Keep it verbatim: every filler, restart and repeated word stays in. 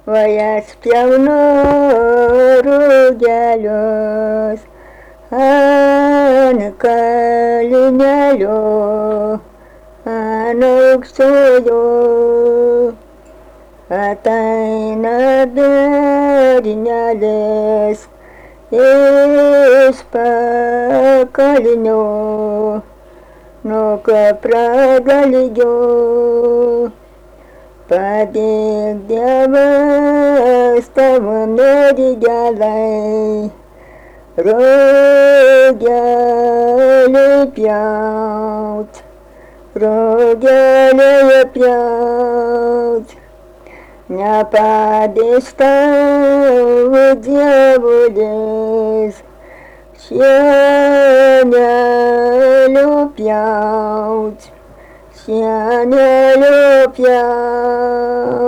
Vayas pjauno rugelius ant kalnelio, ant aukštojo ateina bernelis iš pakalnio nuo kapragalvio. Padėk Dievas tavo mergelei rugelį pjaut, rugelį pjaut. Nepadės tau dievulis šienelio pjaut, šienelio pjaut.